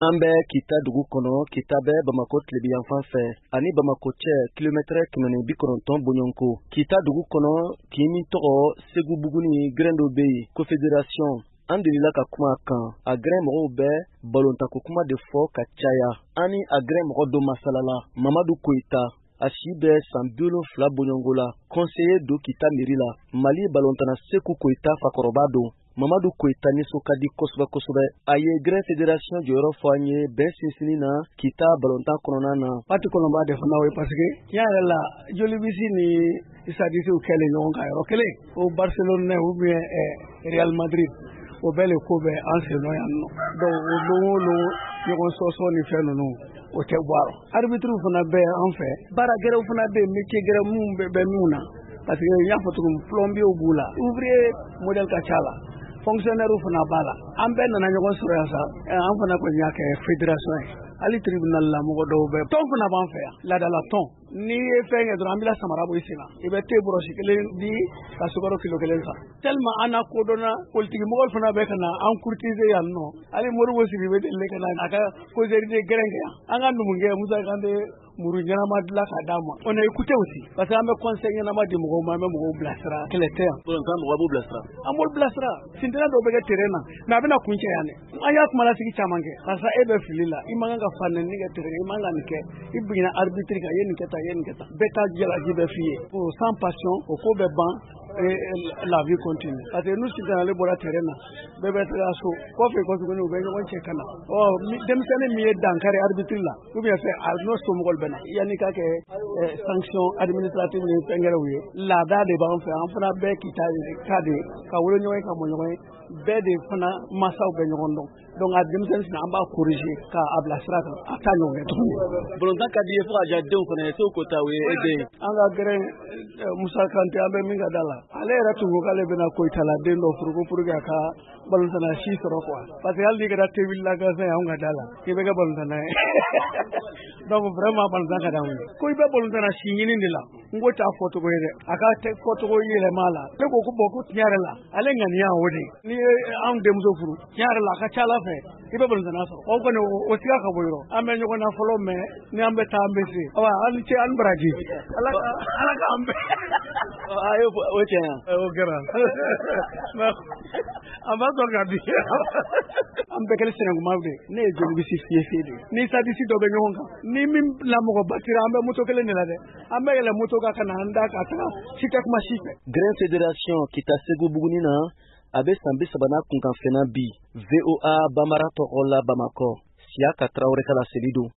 An bɛ Kita dugu kɔnɔ, Kita bɛ Bamako tilebiyanfan fɛ ani Bamako cɛ kilomètre 190 bɔɲɔnko. Kita dugu kɔnɔ kin min tɔgɔ Segu Buguni grain dɔ bɛ yen, Confédération. An delila ka kuma a kan. A grain mɔgɔw bɛ balontanko kuma de fɔ ka caya. Ani a grain mɔgɔ dɔ masalala, Mamadu Koyita. A si bɛ san 70 bɔɲɔnko la, conseiller do Kita mairie la. Mali balontana Seku Koyita fakɔrɔba don. Mamadu Koyita nisɔn ka di kosɛbɛ. A ye grain fédération jɔyɔrɔ fɔ an ye bɛn sinsinni na Kita balontan kɔnɔna na. Parti kɔnɔ b'a dɛfɛ n'aw ye parce que tiɲɛ yɛrɛ la Jolibisi ni Isadisiw kɛlen ɲɔgɔn kan yɔrɔ kelen. O Barcelone ou bien Real Madrid o bɛɛ le ko bɛ an sen nɔ yan nɔ. Donc o don o don ɲɔgɔn sɔsɔ ni fɛn ninnu o tɛ bɔ a rɔ. Arbitre fana bɛ an fɛ. Baara gɛrɛw fana bɛ yen, métier gɛrɛ mun bɛ min na. Parce que n y'a fɔ cogo min plombier b'u la. Ouvrier modèle ka ca la. Fonctionnaire fana b'a la. An bɛɛ nana ɲɔgɔn sɔrɔ yan sa. An fana kɔni y'a kɛ fédération ye. Hali tribunal la mɔgɔ dɔw bɛ tɔn fana b'an fɛ yan. Laadala tɔn. N'i ye fɛn kɛ dɔrɔn an bɛna samara bɔ i sen na. I bɛ te bɔrɔsi kelen di ka sukaro kilo 1 san. Tellement an na kodɔnna politique mɔgɔw fana bɛ ka na an courtiser yan nɔ. Hali Modibo Sidibe deli ka na a ka causerie de grain kɛ yan. An ka numukɛ Musa Kante muru ɲɛnama dilan k'a d'a ma. On a écouté aussi parce que an bɛ conseil ɲɛnama di mɔgɔw ma, an bɛ mɔgɔw bilasira. Kɛlɛ tɛ yan. Balontan mɔgɔw b'u bilasira. An b'olu bilasira. Sintina dɔw bɛ kɛ terrain na mais a bɛna kun cɛ yan dɛ. An y'a kuma lasigi caman kɛ. Karisa e bɛ fili la, i man kan ka fanɛni kɛ terrain, i man kan ka nin kɛ. I bugina arbitre kan, i ye nin kɛ tan, i ye nin kɛ tan. Bɛɛ ta jalaji bɛ f'i ye. Sans passion, o ko bɛ ban. La vie continue. Parce que nous sommes allés pour la terrain na. Bɛɛ bɛ taga so. Kɔfɛ tuguni u bɛ ɲɔgɔn cɛ kana. Denmisɛnnin min ye dankari arbitre la, ou bien fɛ a n'o somɔgɔw bɛ na. Yanni ka kɛ sanction administrative ni fɛngɛrɛw ye. Laada de b'an fɛ. An fana bɛɛ Kita ka de ka wolo ɲɔgɔn ye ka mɔ ɲɔgɔn ye. Bɛɛ de fana masaw bɛ ɲɔgɔn dɔn. Donc a denmisɛnnin sina an b'a corriger k'a bila sira kan. A t'a ɲɔgɔn kɛ tuguni. Balontan ka di ye fo ka diya denw fana ye, Seku Koyita o ye e den ye. An ka grain Musa Kante an bɛ min ka da la. Ale yɛrɛ tun ko k'ale bɛna Koyita la den dɔ furu ko pour que a ka balontana si sɔrɔ quoi. Parce que hali n'i kɛra tebili gansan ye anw ka da la k'i bɛ kɛ balontana ye. Donc vraiment balontana ka d'anw ye. Ko i bɛ balontana si ɲini de la. N ko t'a fɔcogo ye dɛ. A ka fɔcogo yɛlɛma la. Ne ko ko bon ko tiɲɛ yɛrɛ la ale ŋaniya o de. N'i ye anw denmuso furu tiɲɛ yɛrɛ la a ka ca Ala fɛ i bɛ balontana sɔrɔ. O kɔni o siga ka bɔ yɔrɔ. An bɛ ɲɔgɔn na fɔlɔ mais ni an bɛ taa an bɛ se. Awa an ni ce an baraji. Ala k'an bɛn. Ayo o tiɲɛ yan. O kɛra. An b'a sɔn ka di. An bɛɛ kɛlen sinankuma de. Ne ye Jolibisi fiye de. Ni sadisi dɔ bɛ ɲɔgɔn kan. Ni min lamɔgɔ batira an bɛ moto kelen de la dɛ. An bɛ yɛlɛ moto kan ka na an da ka taga si tɛ kuma si fɛ. Grain fédération Kita Segu Buguni na a bɛ san 30 kunkanfɛnna bi. VOA Bambara tɔgɔ la Bamakɔ. Siaka Traoré ka laseli don.